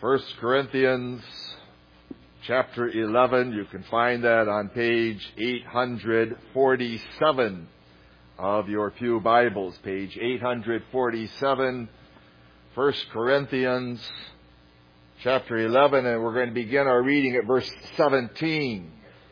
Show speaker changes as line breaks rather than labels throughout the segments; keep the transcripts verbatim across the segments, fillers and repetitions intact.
First Corinthians chapter eleven. You can find that on page eight forty-seven of your pew Bibles. Page eight forty-seven, First Corinthians chapter eleven, and we're going to begin our reading at verse seventeen.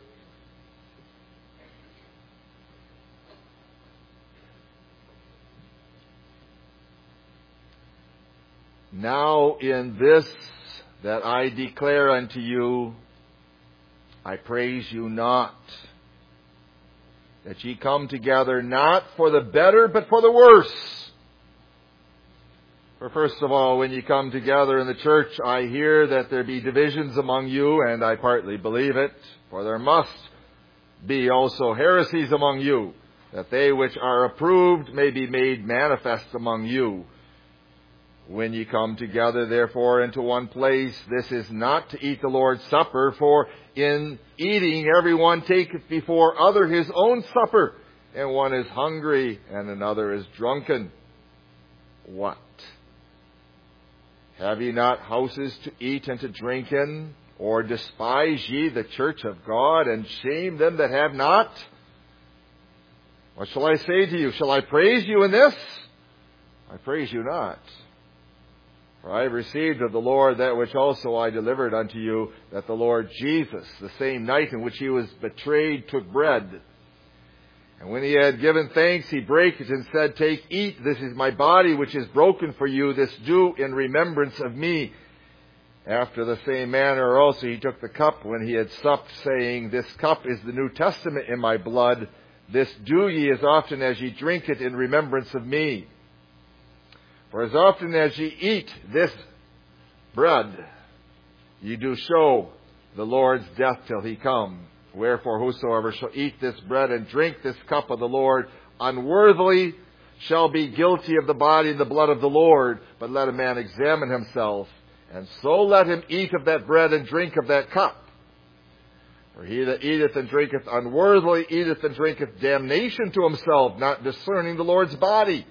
Now in this that I declare unto you, I praise you not, that ye come together not for the better, but for the worse. For first of all, when ye come together in the church, I hear that there be divisions among you, and I partly believe it, for there must be also heresies among you, that they which are approved may be made manifest among you. When ye come together, therefore, into one place, this is not to eat the Lord's Supper, for in eating every one taketh before other his own supper, and one is hungry, and another is drunken. What? Have ye not houses to eat and to drink in? Or despise ye the church of God, and shame them that have not? What shall I say to you? Shall I praise you in this? I praise you not. For I have received of the Lord that which also I delivered unto you, that the Lord Jesus, the same night in which he was betrayed, took bread. And when he had given thanks, he brake it and said, Take, eat, this is my body which is broken for you. This do in remembrance of me. After the same manner also he took the cup when he had supped, saying, This cup is the New Testament in my blood. This do ye as often as ye drink it in remembrance of me. For as often as ye eat this bread, ye do show the Lord's death till he come. Wherefore whosoever shall eat this bread and drink this cup of the Lord unworthily shall be guilty of the body and the blood of the Lord. But let a man examine himself, and so let him eat of that bread and drink of that cup. For he that eateth and drinketh unworthily eateth and drinketh damnation to himself, not discerning the Lord's body.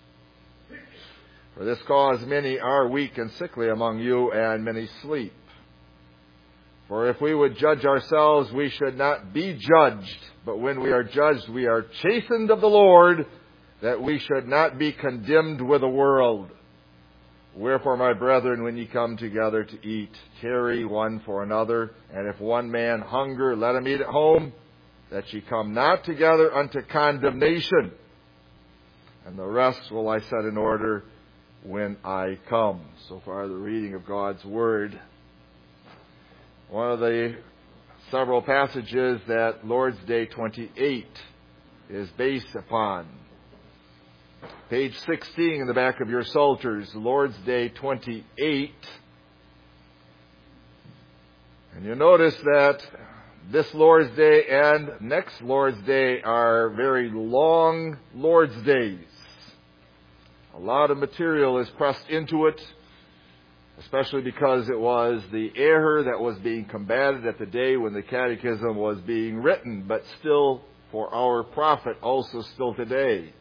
For this cause many are weak and sickly among you, and many sleep. For if we would judge ourselves, we should not be judged. But when we are judged, we are chastened of the Lord, that we should not be condemned with the world. Wherefore, my brethren, when ye come together to eat, tarry one for another. And if one man hunger, let him eat at home, that ye come not together unto condemnation. And the rest will I set in order when I come. So far, the reading of God's Word. One of the several passages that Lord's Day twenty-eight is based upon. Page sixteen in the back of your Psalters, Lord's Day twenty-eight. And you notice that this Lord's Day and next Lord's Day are very long Lord's Days. A lot of material is pressed into it, especially because it was the error that was being combated at the day when the Catechism was being written, but still for our profit also still today.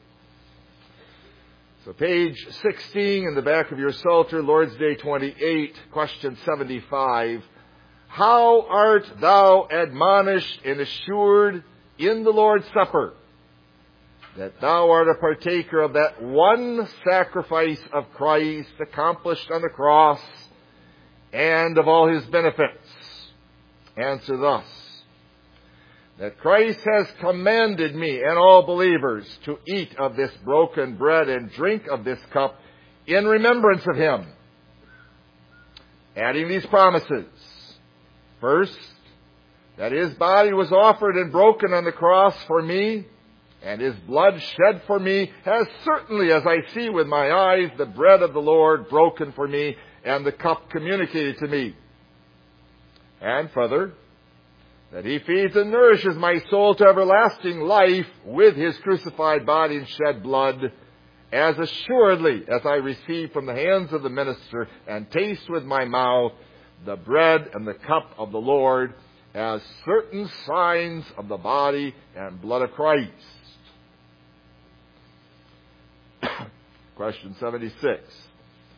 So page sixteen in the back of your Psalter, Lord's Day twenty-eight, question seventy-five. How art thou admonished and assured in the Lord's Supper, that thou art a partaker of that one sacrifice of Christ accomplished on the cross, and of all his benefits? Answer thus, that Christ has commanded me and all believers to eat of this broken bread and drink of this cup in remembrance of him. Adding these promises. First, that his body was offered and broken on the cross for me, and his blood shed for me, as certainly as I see with my eyes the bread of the Lord broken for me, and the cup communicated to me. And further, that he feeds and nourishes my soul to everlasting life with his crucified body and shed blood, as assuredly as I receive from the hands of the minister and taste with my mouth the bread and the cup of the Lord, as certain signs of the body and blood of Christ. Question seventy-six.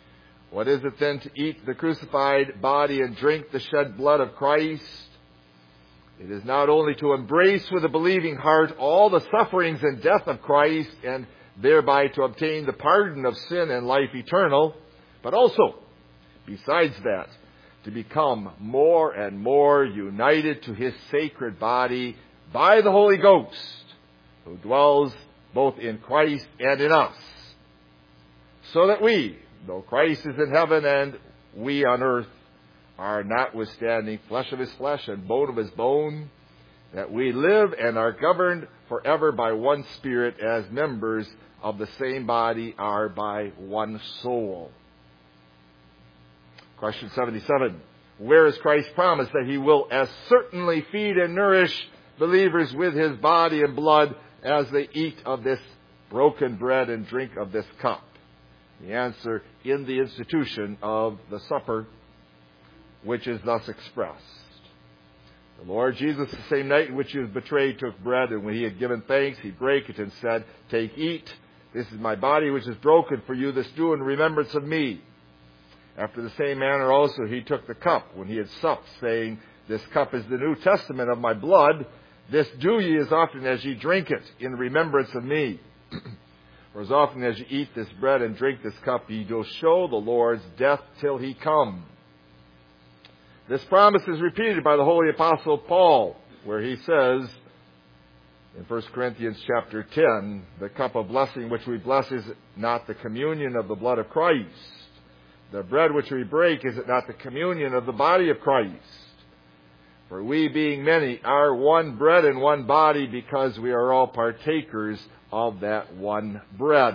What is it then to eat the crucified body and drink the shed blood of Christ? It is not only to embrace with a believing heart all the sufferings and death of Christ and thereby to obtain the pardon of sin and life eternal, but also, besides that, to become more and more united to His sacred body by the Holy Ghost, who dwells both in Christ and in us, so that we, though Christ is in heaven and we on earth, are notwithstanding flesh of His flesh and bone of His bone, that we live and are governed forever by one Spirit, as members of the same body are by one soul. Question seventy-seven. Where is Christ's promise that He will as certainly feed and nourish believers with His body and blood as they eat of this broken bread and drink of this cup? The answer, in the institution of the supper, which is thus expressed. The Lord Jesus, the same night in which He was betrayed, took bread, and when He had given thanks, He brake it and said, "Take, eat. This is my body which is broken for you. This do in remembrance of me." After the same manner also He took the cup when He had supped, saying, "This cup is the New Testament of my blood. This do ye as often as ye drink it in remembrance of me. For as often as ye eat this bread and drink this cup, ye do show the Lord's death till He come." This promise is repeated by the Holy Apostle Paul, where he says in First Corinthians chapter ten, "The cup of blessing which we bless, is it not the communion of the blood of Christ? The bread which we break, is it not the communion of the body of Christ? For we, being many, are one bread and one body, because we are all partakers of that one bread."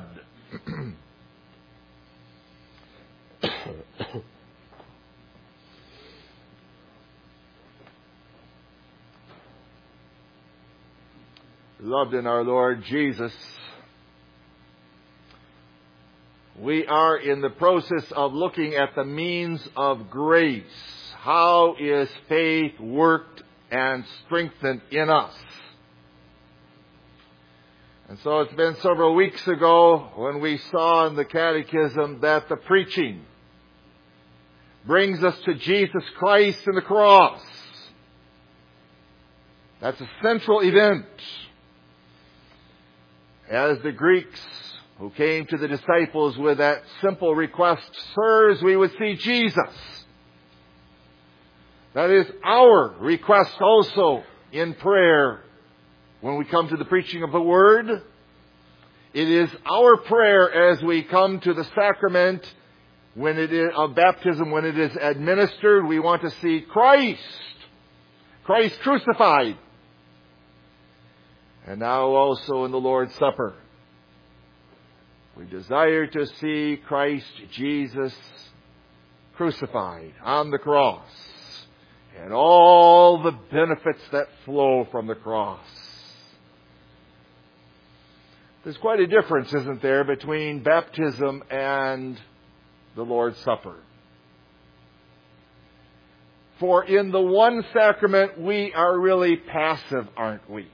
Loved in our Lord Jesus, we are in the process of looking at the means of grace. How is faith worked and strengthened in us? And so it's been several weeks ago when we saw in the Catechism that the preaching brings us to Jesus Christ and the cross. That's a central event. As the Greeks who came to the disciples with that simple request, "Sirs, we would see Jesus." That is our request also in prayer when we come to the preaching of the Word. It is our prayer as we come to the sacrament when it is, of baptism, when it is administered. We want to see Christ, Christ crucified. And now also in the Lord's Supper, we desire to see Christ Jesus crucified on the cross and all the benefits that flow from the cross. There's quite a difference, isn't there, between baptism and the Lord's Supper. For in the one sacrament, we are really passive, aren't we?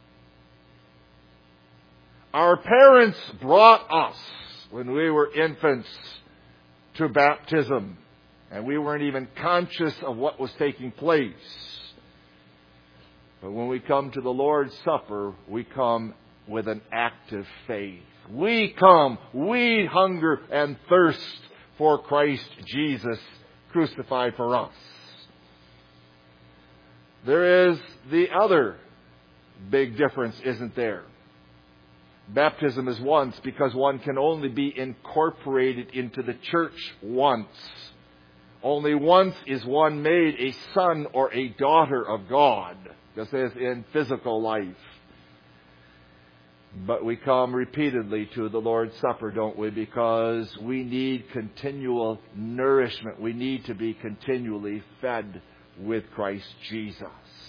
Our parents brought us, when we were infants, to baptism, and we weren't even conscious of what was taking place. But when we come to the Lord's Supper, we come with an active faith. We come, we hunger and thirst for Christ Jesus crucified for us. There is the other big difference, isn't there? Baptism is once, because one can only be incorporated into the church once. Only once is one made a son or a daughter of God, just as in physical life. But we come repeatedly to the Lord's Supper, don't we? Because we need continual nourishment. We need to be continually fed with Christ Jesus.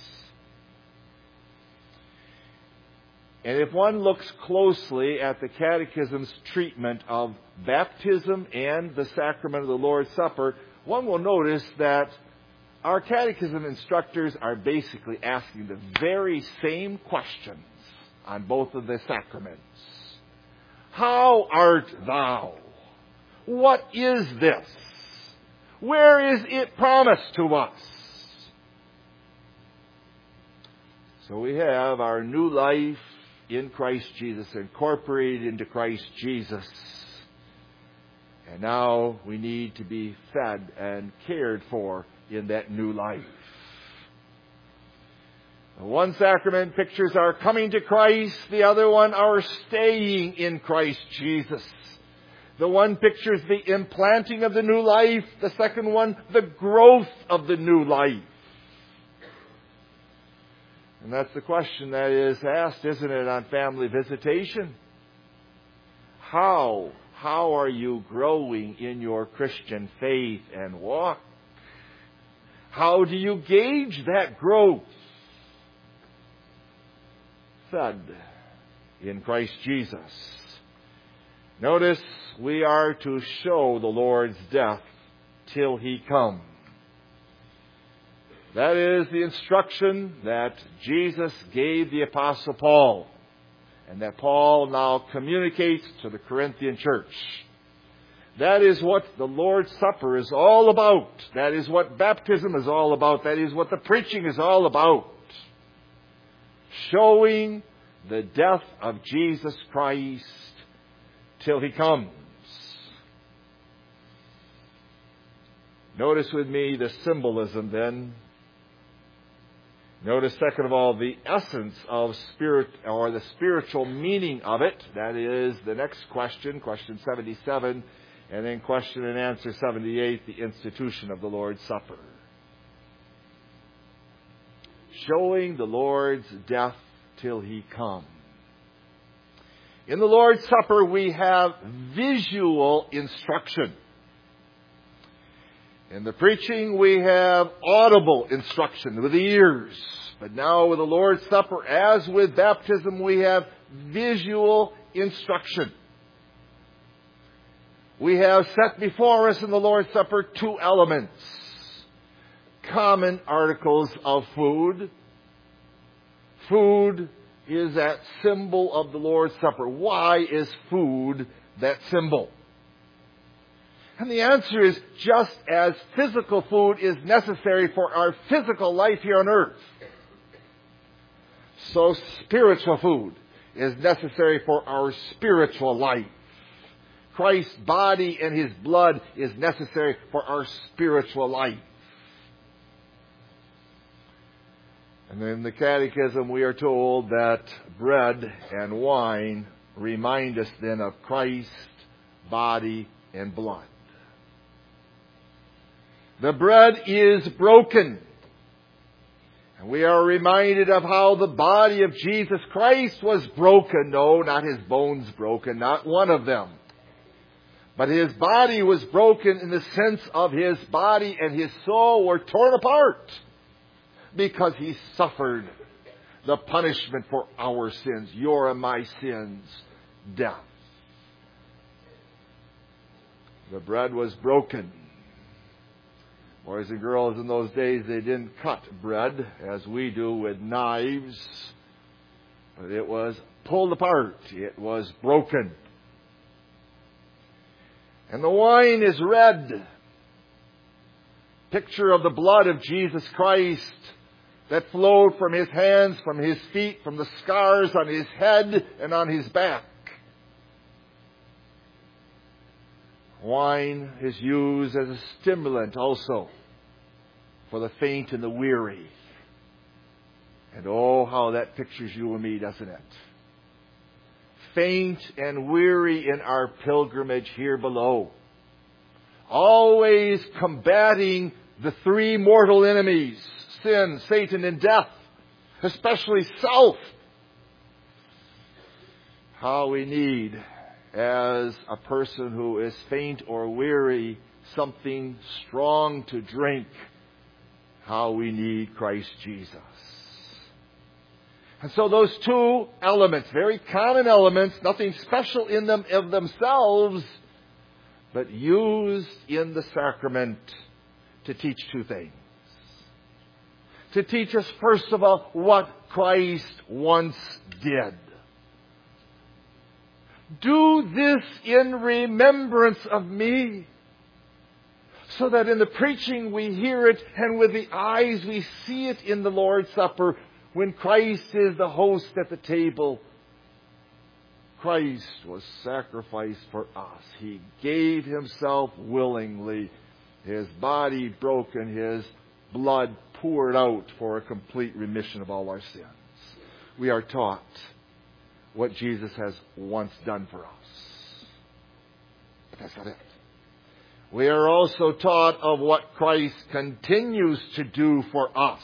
And if one looks closely at the Catechism's treatment of baptism and the sacrament of the Lord's Supper, one will notice that our Catechism instructors are basically asking the very same questions on both of the sacraments. How art thou? What is this? Where is it promised to us? So we have our new life in Christ Jesus, incorporated into Christ Jesus. And now we need to be fed and cared for in that new life. The one sacrament pictures our coming to Christ, the other one our staying in Christ Jesus. The one pictures the implanting of the new life, the second one the growth of the new life. And that's the question that is asked, isn't it, on family visitation? How? How are you growing in your Christian faith and walk? How do you gauge that growth? Fed in Christ Jesus. Notice we are to show the Lord's death till He come. That is the instruction that Jesus gave the Apostle Paul, and that Paul now communicates to the Corinthian church. That is what the Lord's Supper is all about. That is what baptism is all about. That is what the preaching is all about. Showing the death of Jesus Christ till He comes. Notice with me the symbolism then. Notice, second of all, the essence of spirit, or the spiritual meaning of it. That is the next question, question seventy-seven, and then question and answer seventy-eight, the institution of the Lord's Supper. Showing the Lord's death till He come. In the Lord's Supper, we have visual instruction. In the preaching, we have audible instruction with the ears. But now with the Lord's Supper, as with baptism, we have visual instruction. We have set before us in the Lord's Supper two elements. Common articles of food. Food is that symbol of the Lord's Supper. Why is food that symbol? And the answer is, just as physical food is necessary for our physical life here on earth, so spiritual food is necessary for our spiritual life. Christ's body and His blood is necessary for our spiritual life. And in the Catechism we are told that bread and wine remind us then of Christ's body and blood. The bread is broken. And we are reminded of how the body of Jesus Christ was broken. No, not His bones broken, not one of them. But His body was broken in the sense of His body and His soul were torn apart because He suffered the punishment for our sins, your and my sins, death. The bread was broken. Boys and girls in those days, they didn't cut bread as we do with knives, but it was pulled apart. It was broken. And the wine is red. Picture of the blood of Jesus Christ that flowed from His hands, from His feet, from the scars on His head and on His back. Wine is used as a stimulant also for the faint and the weary. And oh, how that pictures you and me, doesn't it? Faint and weary in our pilgrimage here below. Always combating the three mortal enemies, sin, Satan, and death. Especially self. How we need, as a person who is faint or weary, something strong to drink. How we need Christ Jesus. And so those two elements, very common elements, nothing special in them of themselves, but used in the sacrament to teach two things. To teach us, first of all, what Christ once did. Do this in remembrance of me. so that in the preaching we hear it, and with the eyes we see it in the Lord's Supper. When Christ is the host at the table, Christ was sacrificed for us. He gave himself willingly, his body broken, his blood poured out for a complete remission of all our sins. We are taught what Jesus has once done for us. But that's not it. We are also taught of what Christ continues to do for us.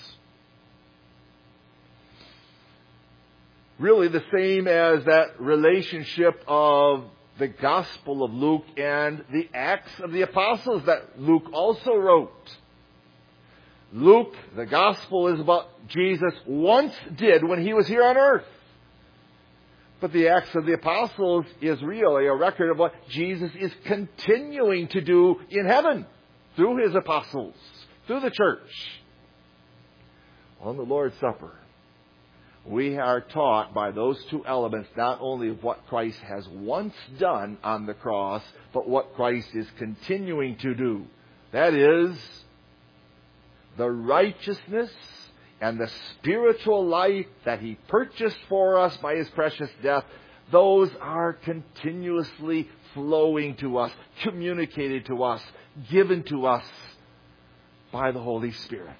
Really the same as that relationship of the Gospel of Luke and the Acts of the Apostles that Luke also wrote. Luke, the Gospel, is about Jesus once did when he was here on earth. But the Acts of the Apostles is really a record of what Jesus is continuing to do in heaven through his apostles, through the church. On the Lord's Supper, we are taught by those two elements not only of what Christ has once done on the cross, but what Christ is continuing to do. That is, the righteousness and the spiritual life that he purchased for us by his precious death, those are continuously flowing to us, communicated to us, given to us by the Holy Spirit.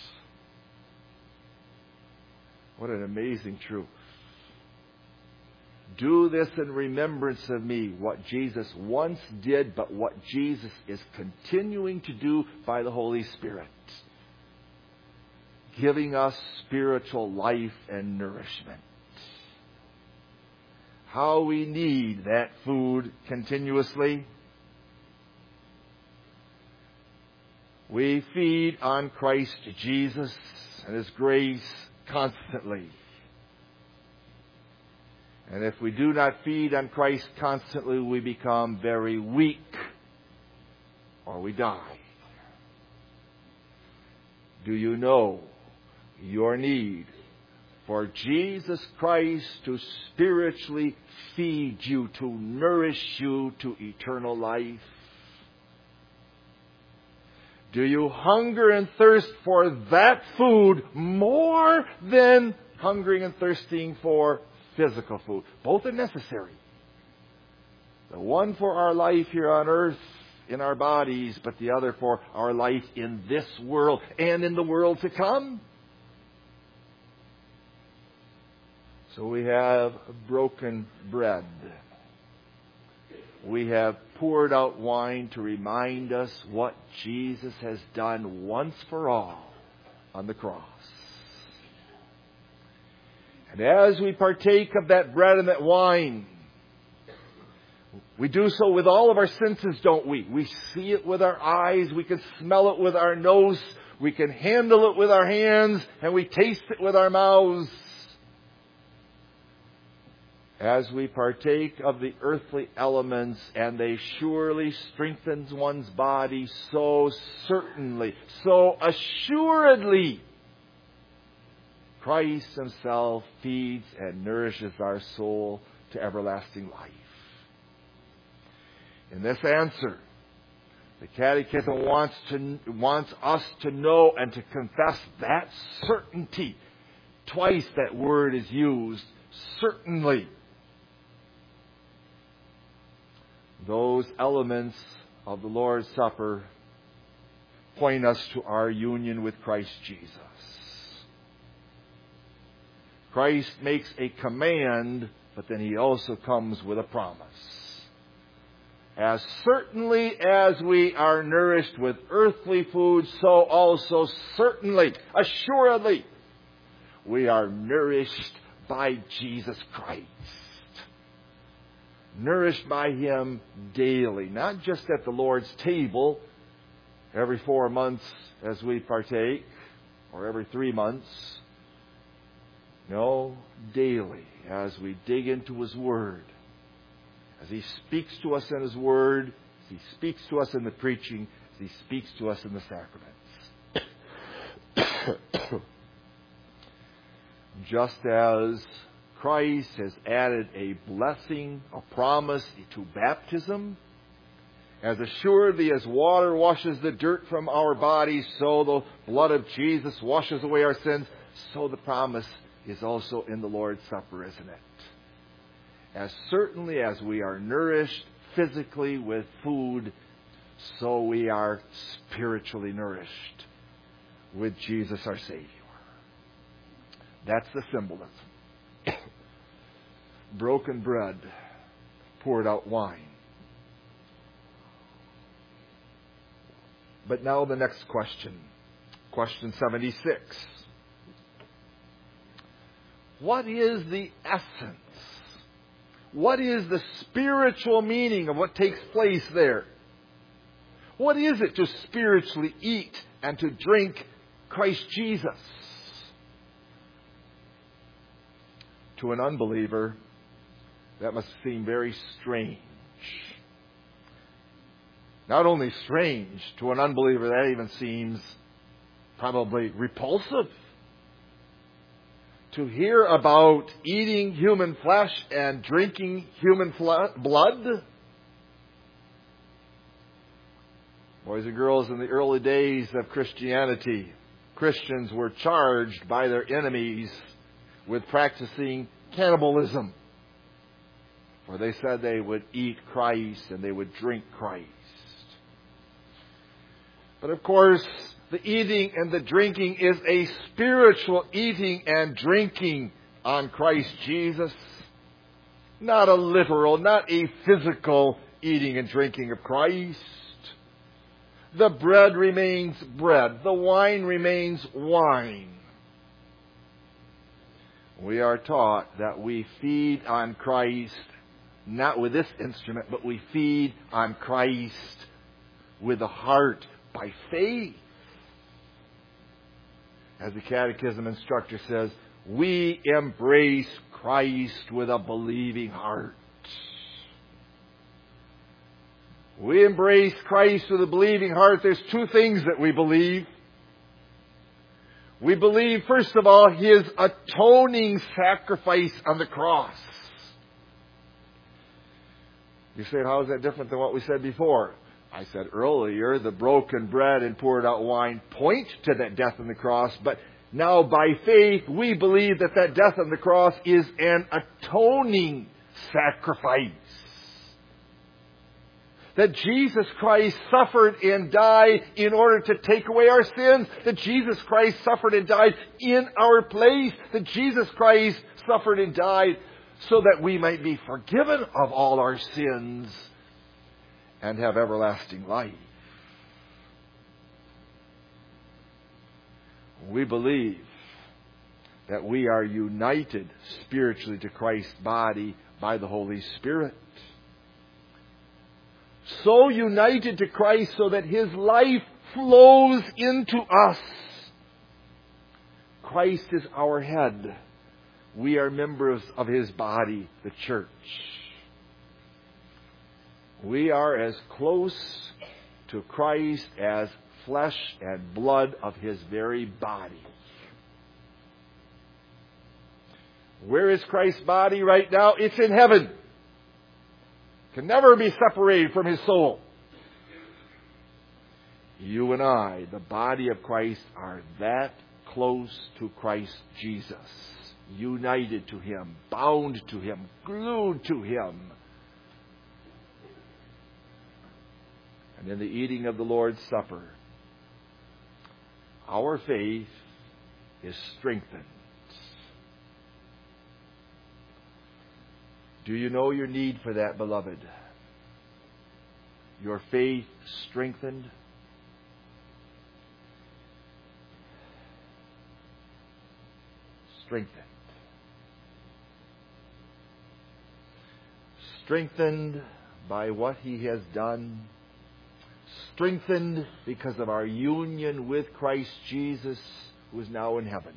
What an amazing truth. Do this in remembrance of me, what Jesus once did, but what Jesus is continuing to do by the Holy Spirit, giving us spiritual life and nourishment. How we need that food continuously. We feed on Christ Jesus and his grace constantly. And if we do not feed on Christ constantly, we become very weak or we die. Do you know your need for Jesus Christ to spiritually feed you, to nourish you to eternal life? Do you hunger and thirst for that food more than hungering and thirsting for physical food? Both are necessary. The one for our life here on earth, in our bodies, but the other for our life in this world and in the world to come. So we have broken bread. We have poured out wine to remind us what Jesus has done once for all on the cross. And as we partake of that bread and that wine, we do so with all of our senses, don't we? We see it with our eyes, we can smell it with our nose, we can handle it with our hands, and we taste it with our mouths. As we partake of the earthly elements, and they surely strengthen one's body, so certainly, so assuredly, Christ himself feeds and nourishes our soul to everlasting life. In this answer, the Catechism wants to wants us to know and to confess that certainty. Twice that word is used, certainly. Those elements of the Lord's Supper point us to our union with Christ Jesus. Christ makes a command, but then he also comes with a promise. As certainly as we are nourished with earthly food, so also certainly, assuredly, we are nourished by Jesus Christ. Nourished by him daily, not just at the Lord's table every four months as we partake, or every three months. No, daily as we dig into his Word, as he speaks to us in his Word, as he speaks to us in the preaching, as he speaks to us in the sacraments. Just as Christ has added a blessing, a promise to baptism, As assuredly as water washes the dirt from our bodies, so the blood of Jesus washes away our sins. So the promise is also in the Lord's Supper, isn't it? As certainly as we are nourished physically with food, so we are spiritually nourished with Jesus our Savior. That's the symbolism. Broken bread, poured out wine. But now the next question. Question seventy-six. What is the essence? What is the spiritual meaning of what takes place there? What is it to spiritually eat and to drink Christ Jesus? To an unbeliever, that must seem very strange. Not only strange, to an unbeliever that even seems probably repulsive. To hear about eating human flesh and drinking human fle- blood. Boys and girls, in the early days of Christianity, Christians were charged by their enemies with practicing cannibalism. For they said they would eat Christ and they would drink Christ. But of course, the eating and the drinking is a spiritual eating and drinking on Christ Jesus. Not a literal, not a physical eating and drinking of Christ. The bread remains bread. The wine remains wine. We are taught that we feed on Christ, not with this instrument, but we feed on Christ with the heart by faith. As the Catechism instructor says, we embrace Christ with a believing heart. We embrace Christ with a believing heart. There's two things that we believe. We believe, first of all, His atoning sacrifice on the cross. You say, how is that different than what we said before? I said earlier, the broken bread and poured out wine point to that death on the cross, but now by faith we believe that that death on the cross is an atoning sacrifice. That Jesus Christ suffered and died in order to take away our sins. That Jesus Christ suffered and died in our place. That Jesus Christ suffered and died so that we might be forgiven of all our sins and have everlasting life. We believe that we are united spiritually to Christ's body by the Holy Spirit. So united to Christ so that His life flows into us. Christ is our head. We are members of His body, the church. We are as close to Christ as flesh and blood of His very body. Where is Christ's body right now? It's in heaven. Can never be separated from His soul. You and I, the body of Christ, are that close to Christ Jesus. United to Him, bound to Him, glued to Him. And in the eating of the Lord's Supper, our faith is strengthened. Do you know your need for that, beloved? Your faith strengthened? Strengthened. Strengthened by what He has done. Strengthened because of our union with Christ Jesus, who is now in heaven.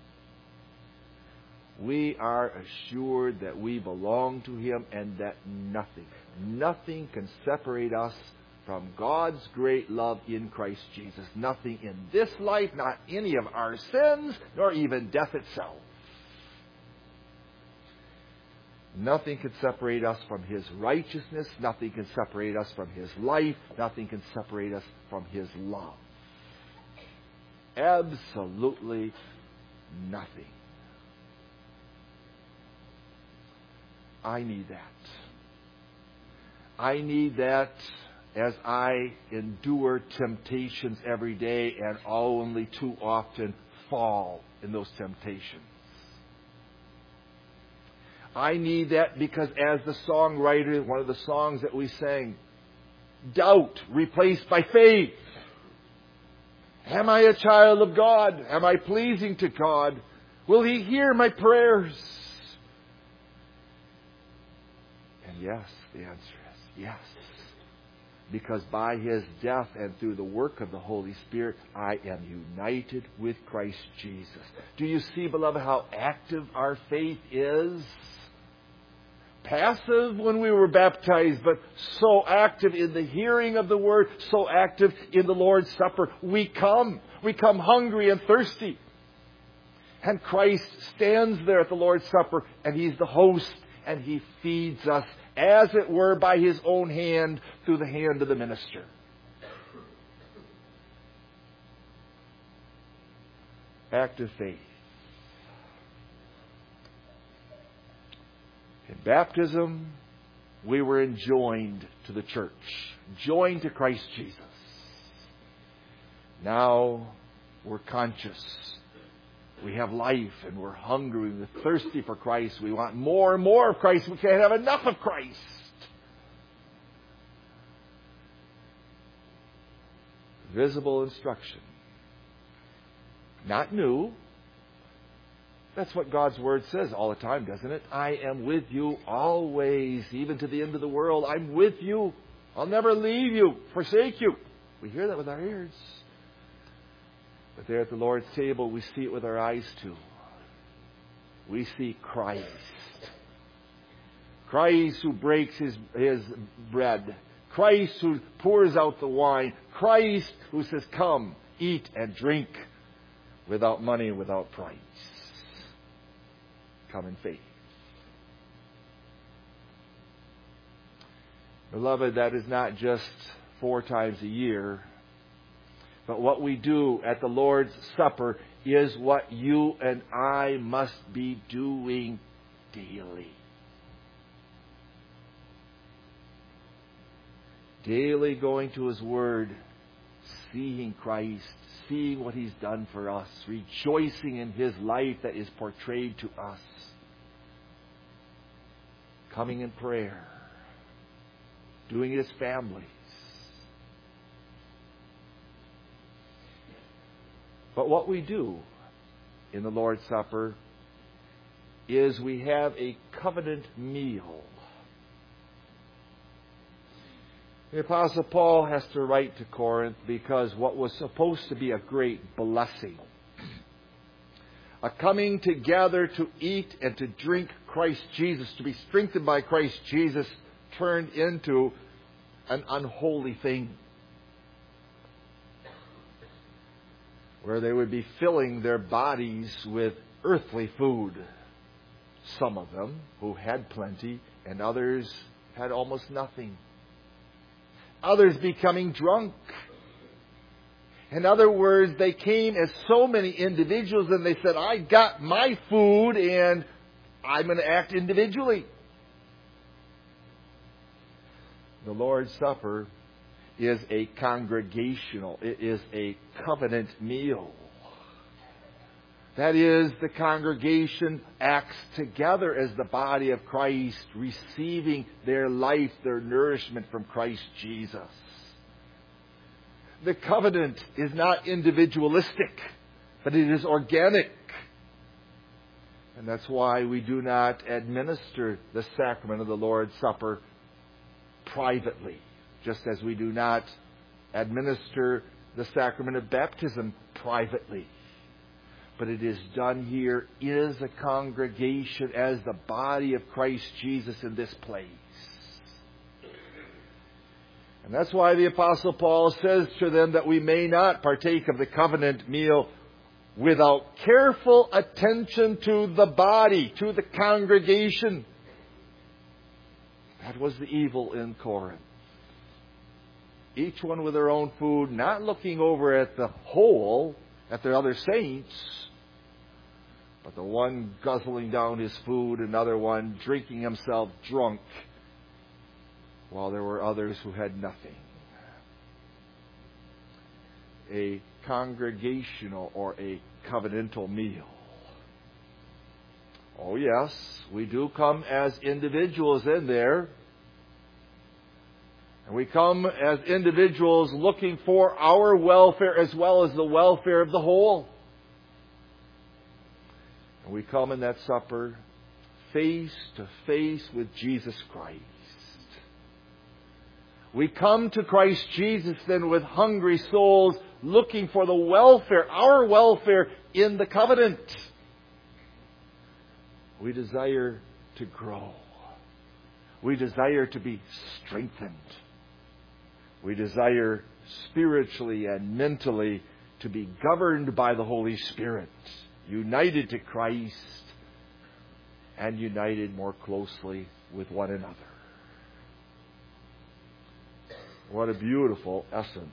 We are assured that we belong to Him and that nothing, nothing can separate us from God's great love in Christ Jesus. Nothing in this life, not any of our sins, nor even death itself. Nothing can separate us from His righteousness. Nothing can separate us from His life. Nothing can separate us from His love. Absolutely nothing. I need that. I need that as I endure temptations every day and only too often fall in those temptations. I need that because as the songwriter, one of the songs that we sang, doubt replaced by faith. Am I a child of God? Am I pleasing to God? Will He hear my prayers? And yes, the answer is yes. Because by His death and through the work of the Holy Spirit, I am united with Christ Jesus. Do you see, beloved, how active our faith is? Passive when we were baptized, but so active in the hearing of the Word, so active in the Lord's Supper. We come. We come hungry and thirsty. And Christ stands there at the Lord's Supper, and He's the host, and He feeds us, as it were, by His own hand, through the hand of the minister. Active faith. In baptism, we were enjoined to the church, joined to Christ Jesus. Now we're conscious. We have life and we're hungry, we're thirsty for Christ. We want more and more of Christ. We can't have enough of Christ. Visible instruction. Not new. That's what God's Word says all the time, doesn't it? I am with you always, even to the end of the world. I'm with you. I'll never leave you, forsake you. We hear that with our ears. But there at the Lord's table, we see it with our eyes too. We see Christ. Christ who breaks his, his bread. Christ who pours out the wine. Christ who says, come, eat and drink without money and without price. Come in faith. Beloved, that is not just four times a year, but what we do at the Lord's Supper is what you and I must be doing daily. Daily going to His Word, seeing Christ, seeing what He's done for us, rejoicing in His life that is portrayed to us. Coming in prayer, doing it as families. But what we do in the Lord's Supper is we have a covenant meal. The Apostle Paul has to write to Corinth because what was supposed to be a great blessing, a coming together to eat and to drink Christ Jesus, to be strengthened by Christ Jesus, turned into an unholy thing, where they would be filling their bodies with earthly food. Some of them who had plenty, and others had almost nothing. Others becoming drunk. In other words, they came as so many individuals and they said, I got my food and I'm going to act individually. The Lord's Supper is a congregational, it is a covenant meal. That is, the congregation acts together as the body of Christ, receiving their life, their nourishment from Christ Jesus. The covenant is not individualistic, but it is organic. And that's why we do not administer the sacrament of the Lord's Supper privately, just as we do not administer the sacrament of baptism privately. But it is done here as a congregation, as the body of Christ Jesus in this place. And that's why the Apostle Paul says to them that we may not partake of the covenant meal without careful attention to the body, to the congregation. That was the evil in Corinth. Each one with their own food, not looking over at the whole, at the other saints, but the one guzzling down his food, another one drinking himself drunk, while there were others who had nothing. A congregational or a covenantal meal. Oh yes, we do come as individuals in there. And we come as individuals looking for our welfare as well as the welfare of the whole. And we come in that supper face to face with Jesus Christ. We come to Christ Jesus then with hungry souls looking for the welfare, our welfare in the covenant. We desire to grow. We desire to be strengthened. We desire spiritually and mentally to be governed by the Holy Spirit, united to Christ and united more closely with one another. What a beautiful essence.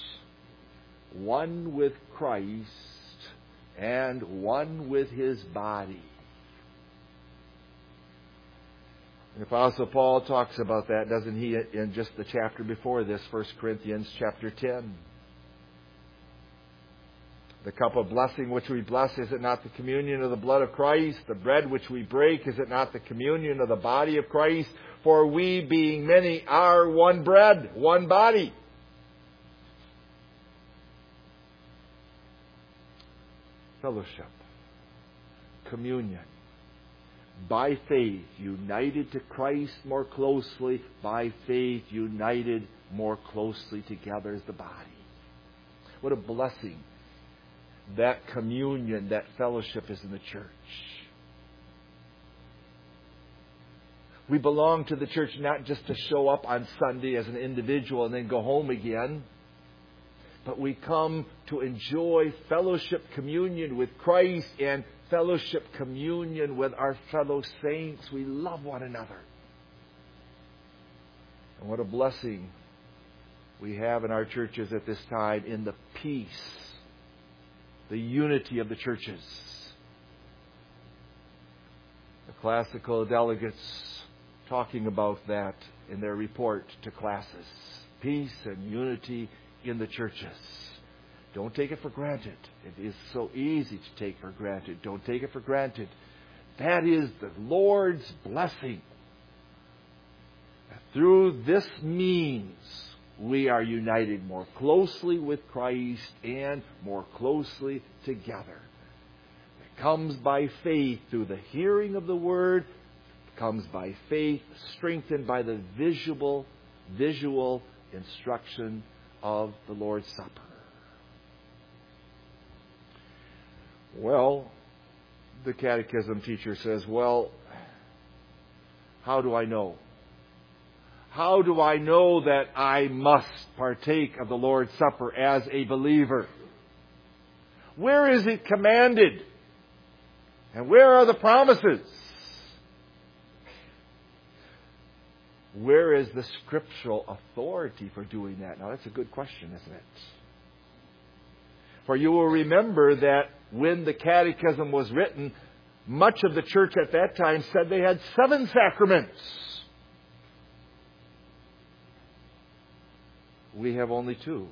One with Christ and one with His body. The Apostle Paul talks about that, doesn't he, in just the chapter before this, First Corinthians chapter ten. The cup of blessing which we bless, is it not the communion of the blood of Christ? The bread which we break, is it not the communion of the body of Christ? For we, being many, are one bread, one body. Fellowship, communion. By faith, united to Christ more closely. By faith, united more closely together as the body. What a blessing that communion, that fellowship is in the church. We belong to the church not just to show up on Sunday as an individual and then go home again. But we come to enjoy fellowship communion with Christ and fellowship communion with our fellow saints. We love one another. And what a blessing we have in our churches at this time in the peace, the unity of the churches. The classical delegates talking about that in their report to classes. Peace and unity in the churches. Don't take it for granted. It is so easy to take for granted. Don't take it for granted. That is the Lord's blessing. Through this means, we are united more closely with Christ and more closely together. It comes by faith through the hearing of the Word. It comes by faith, strengthened by the visual, visual instruction of the Lord's Supper. Well, the catechism teacher says, well, how do I know? How do I know that I must partake of the Lord's Supper as a believer? Where is it commanded? And where are the promises? Where is the scriptural authority for doing that? Now, that's a good question, isn't it? For you will remember that when the catechism was written, much of the church at that time said they had seven sacraments. We have only two.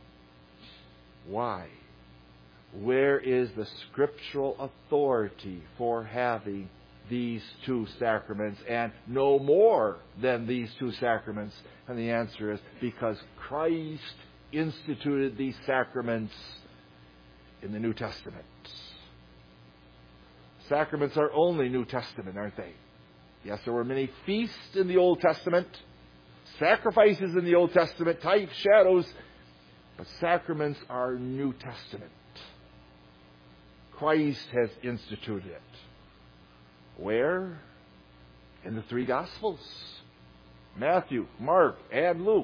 Why? Where is the scriptural authority for having these two sacraments and no more than these two sacraments? And the answer is because Christ instituted these sacraments in the New Testament. Sacraments are only New Testament, aren't they? Yes, there were many feasts in the Old Testament, sacrifices in the Old Testament, types, shadows, but sacraments are New Testament. Christ has instituted it. Where? In the three Gospels. Matthew, Mark, and Luke.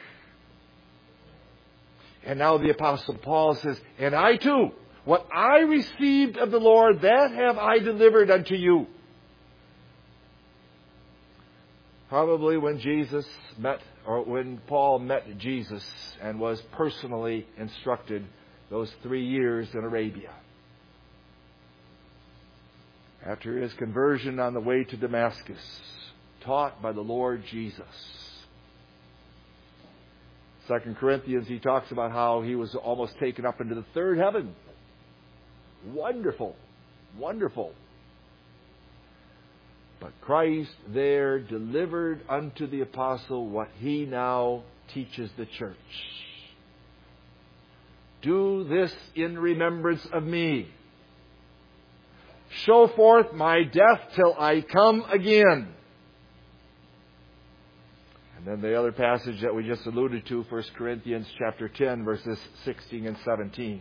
And now the Apostle Paul says, and I too, what I received of the Lord, that have I delivered unto you. Probably when Jesus met, or when Paul met Jesus and was personally instructed those three years in Arabia. After his conversion on the way to Damascus, taught by the Lord Jesus. Second Corinthians, he talks about how he was almost taken up into the third heaven. Wonderful. Wonderful. But Christ there delivered unto the apostle what he now teaches the church. Do this in remembrance of me. Show forth my death till I come again. And then the other passage that we just alluded to, First Corinthians chapter ten, verses sixteen and seventeen.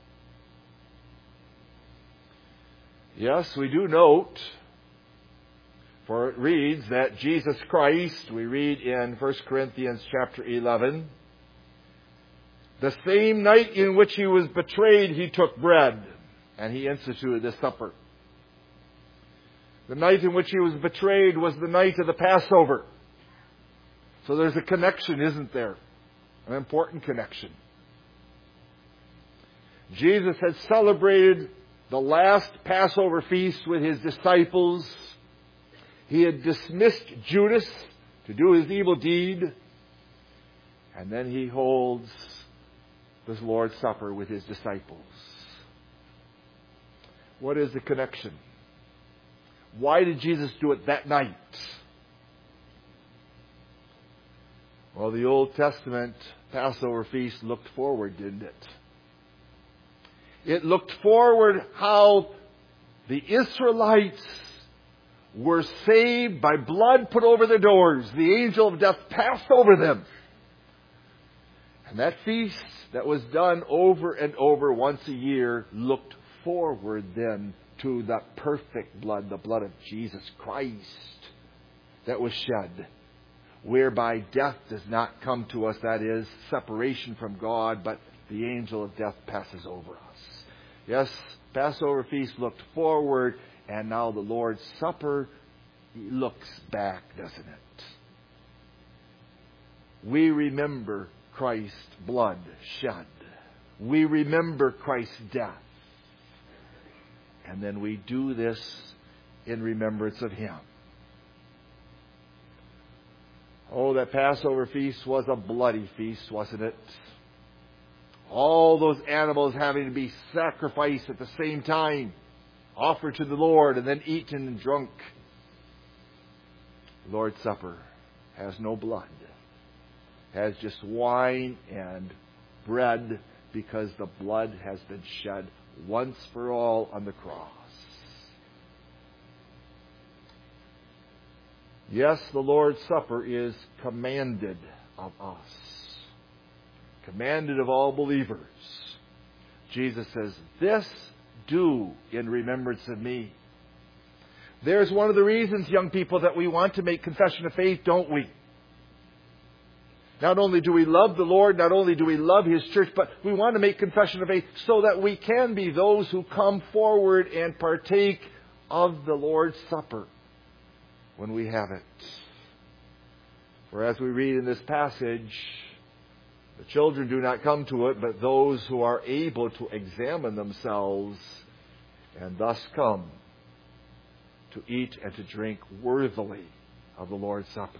Yes, we do note, for it reads that Jesus Christ, we read in First Corinthians chapter eleven, the same night in which he was betrayed, he took bread, and he instituted the supper. The night in which he was betrayed was the night of the Passover. So there's a connection, isn't there? An important connection. Jesus had celebrated the last Passover feast with his disciples. He had dismissed Judas to do his evil deed. And then he holds this Lord's Supper with his disciples. What is the connection? Why did Jesus do it that night? Well, the Old Testament Passover feast looked forward, didn't it? It looked forward how the Israelites were saved by blood put over their doors. The angel of death passed over them. And that feast that was done over and over once a year looked forward then to the perfect blood, the blood of Jesus Christ that was shed, whereby death does not come to us, that is, separation from God, but the angel of death passes over us. Yes, Passover feast looked forward, and now the Lord's Supper looks back, doesn't it? We remember Christ's blood shed. We remember Christ's death. And then we do this in remembrance of Him. Oh, that Passover feast was a bloody feast, wasn't it? All those animals having to be sacrificed at the same time, offered to the Lord, and then eaten and drunk. The Lord's Supper has no blood. It has just wine and bread, because the blood has been shed once for all on the cross. Yes, the Lord's Supper is commanded of us. Commanded of all believers. Jesus says, this do in remembrance of me. There's one of the reasons, young people, that we want to make confession of faith, don't we? Not only do we love the Lord, not only do we love His church, but we want to make confession of faith so that we can be those who come forward and partake of the Lord's Supper when we have it. For as we read in this passage, the children do not come to it, but those who are able to examine themselves and thus come to eat and to drink worthily of the Lord's Supper.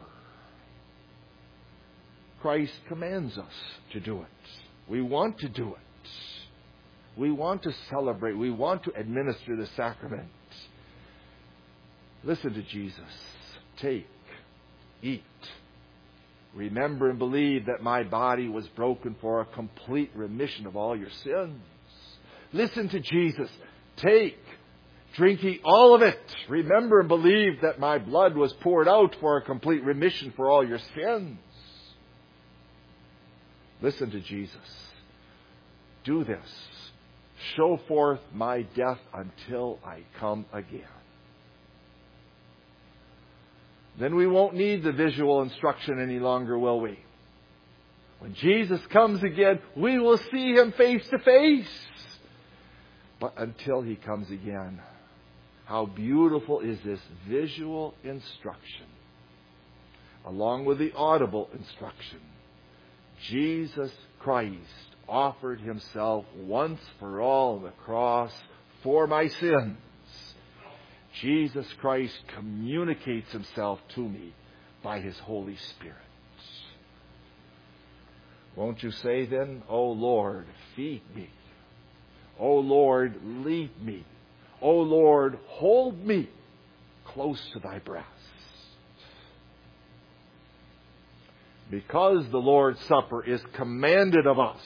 Christ commands us to do it. We want to do it. We want to celebrate. We want to administer the sacrament. Listen to Jesus. Take, eat. Remember and believe that my body was broken for a complete remission of all your sins. Listen to Jesus. Take, drink ye all of it. Remember and believe that my blood was poured out for a complete remission for all your sins. Listen to Jesus. Do this. Show forth my death until I come again. Then we won't need the visual instruction any longer, will we? When Jesus comes again, we will see Him face to face. But until He comes again, how beautiful is this visual instruction. along with the audible instruction. Jesus Christ offered himself once for all on the cross for my sins. Jesus Christ communicates himself to me by his Holy Spirit. Won't you say then, O Lord, feed me. O Lord, lead me. O Lord, hold me close to thy breast. Because the Lord's Supper is commanded of us,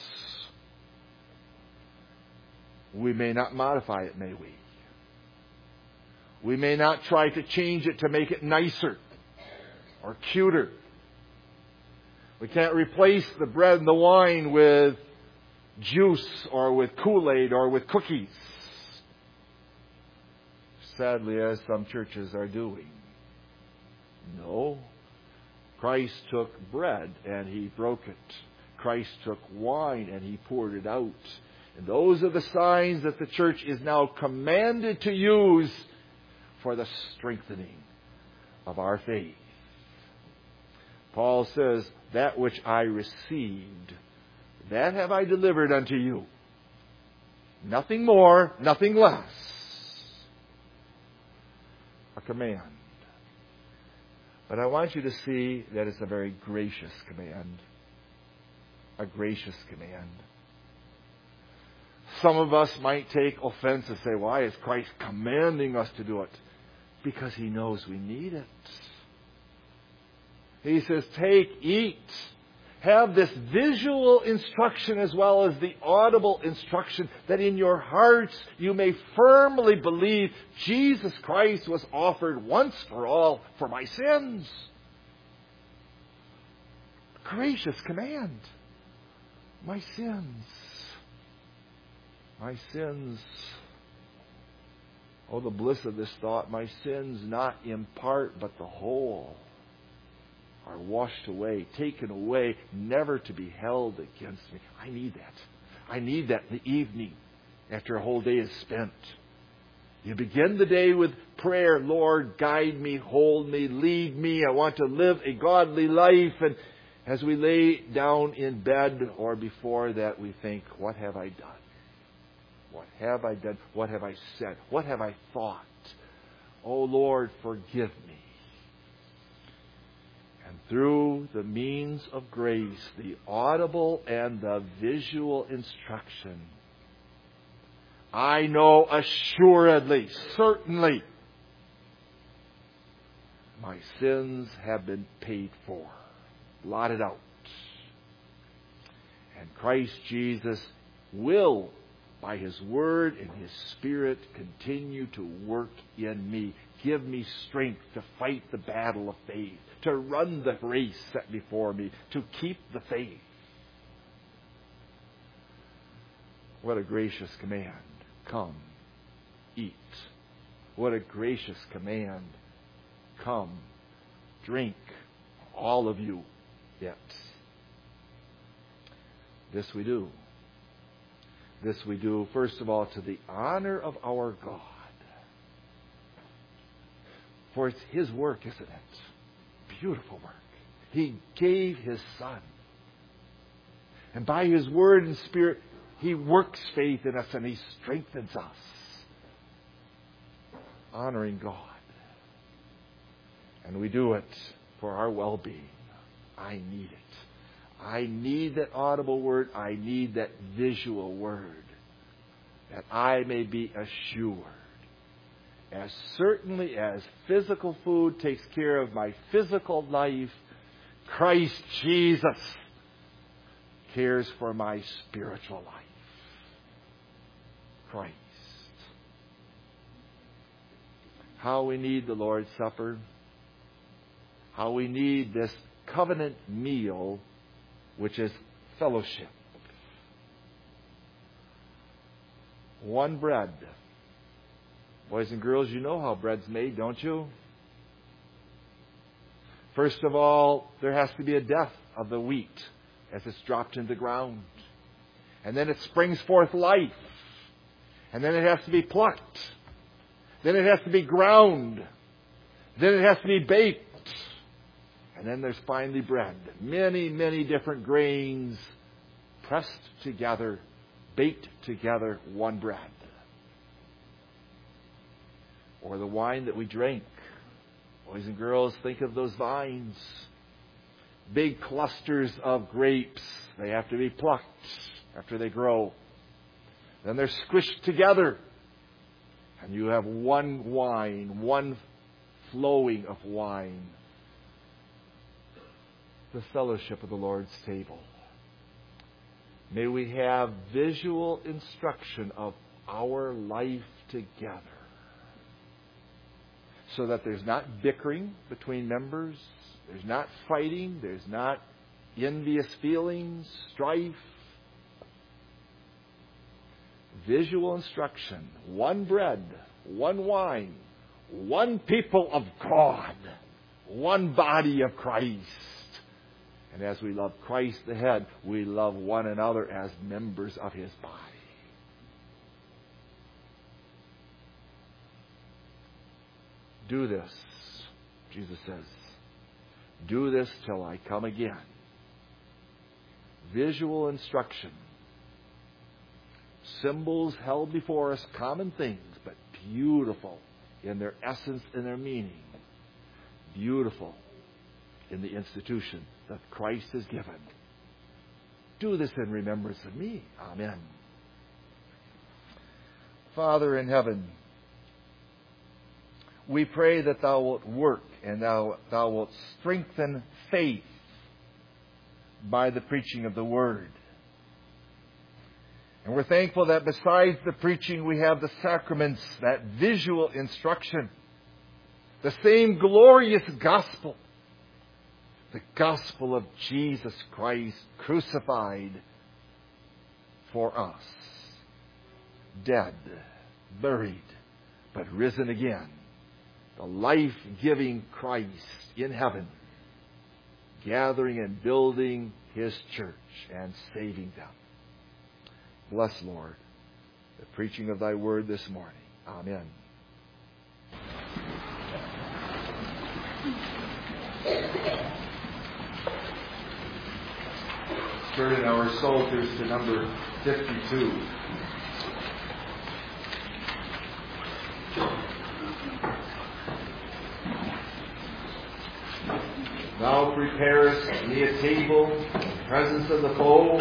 we may not modify it, may we? We may not try to change it to make it nicer or cuter. We can't replace the bread and the wine with juice or with Kool-Aid or with cookies. Sadly, as some churches are doing. No. Christ took bread and he broke it. Christ took wine and he poured it out. And those are the signs that the church is now commanded to use for the strengthening of our faith. Paul says, that which I received, that have I delivered unto you. Nothing more, nothing less. A command. But I want you to see that it's a very gracious command. A gracious command. Some of us might take offense and say, why is Christ commanding us to do it? Because he knows we need it. He says, take, eat. Have this visual instruction as well as the audible instruction, that in your hearts you may firmly believe Jesus Christ was offered once for all for my sins. Gracious command. My sins. My sins. Oh, the bliss of this thought. My sins, not in part, but the whole, are washed away, taken away, never to be held against me. I need that. I need that in the evening after a whole day is spent. You begin the day with prayer. Lord, guide me, hold me, lead me. I want to live a godly life. And as we lay down in bed or before that, we think, what have I done? What have I done? What have I said? What have I thought? Oh Lord, forgive me. And through the means of grace, the audible and the visual instruction, I know assuredly, certainly, my sins have been paid for, blotted out. And Christ Jesus will, by his word and his Spirit, continue to work in me. Give me strength to fight the battle of faith, to run the race set before me, to keep the faith. What a gracious command. Come, eat. What a gracious command. Come, drink, all of you, yet. This we do. This we do, first of all, to the honor of our God. For it's his work, isn't it? Beautiful work. He gave his Son. And by his word and Spirit, he works faith in us and he strengthens us. Honoring God. And we do it for our well-being. I need it. I need that audible word. I need that visual word. That I may be assured. As certainly as physical food takes care of my physical life, Christ Jesus cares for my spiritual life. Christ. How we need the Lord's Supper. How we need this covenant meal, which is fellowship. One bread. Boys and girls, you know how bread's made, don't you? First of all, there has to be a death of the wheat as it's dropped into the ground. And then it springs forth life. And then it has to be plucked. Then it has to be ground. Then it has to be baked. And then there's finally bread. Many, many different grains pressed together, baked together, one bread. Or the wine that we drink. Boys and girls, think of those vines. Big clusters of grapes. They have to be plucked after they grow. Then they're squished together. And you have one wine, one flowing of wine. The fellowship of the Lord's table. May we have visual instruction of our life together. So that there's not bickering between members. There's not fighting. There's not envious feelings, strife. Visual instruction. One bread, one wine, one people of God, one body of Christ. And as we love Christ the head, we love one another as members of His body. Do this, Jesus says. Do this till I come again. Visual instruction. Symbols held before us, common things, but beautiful in their essence and their meaning. Beautiful in the institution that Christ has given. Do this in remembrance of me. Amen. Father in heaven, we pray that Thou wilt work and Thou, thou wilt strengthen faith by the preaching of the Word. And we're thankful that besides the preaching we have the sacraments, that visual instruction, the same glorious gospel, the gospel of Jesus Christ crucified for us, dead, buried, but risen again. The life-giving Christ in heaven, gathering and building His church and saving them. Bless, Lord, the preaching of Thy word this morning. Amen. Turn our psalters to number fifty-two. Thou preparest me a table in the presence of the foe.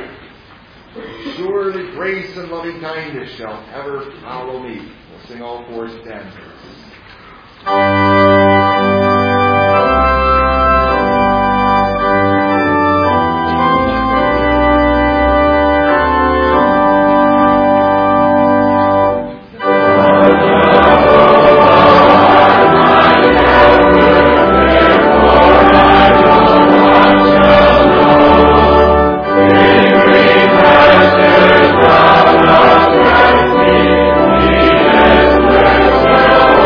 Surely grace and loving kindness shall ever follow me. We'll sing all four stanzas.
Well,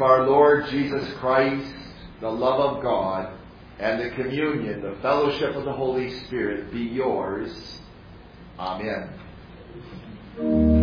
our Lord Jesus Christ, the love of God, and the communion, the fellowship of the Holy Spirit be yours. Amen.